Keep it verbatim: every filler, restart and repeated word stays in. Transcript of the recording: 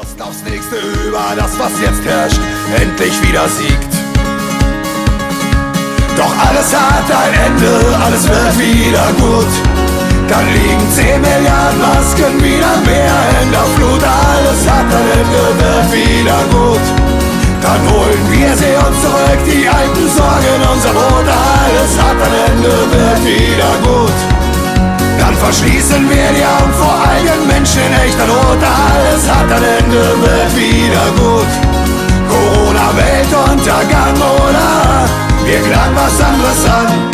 Lust aufs nächste über das, was jetzt herrscht, endlich wieder siegt. Doch alles hat ein Ende, alles wird wieder gut. Dann liegen zehn Milliarden Masken wieder mehr in der Flut. Alles hat ein Ende, wird wieder gut. Dann holen wir sie uns zurück, die alten Sorgen, unser Brot. Alles hat ein Ende, wird wieder gut. Dann verschließen wir die Augen vor eigenen Menschen in echter Not. Alles hat ein Ende, wird wieder gut. Corona, Weltuntergang oder wir klagen was anderes an.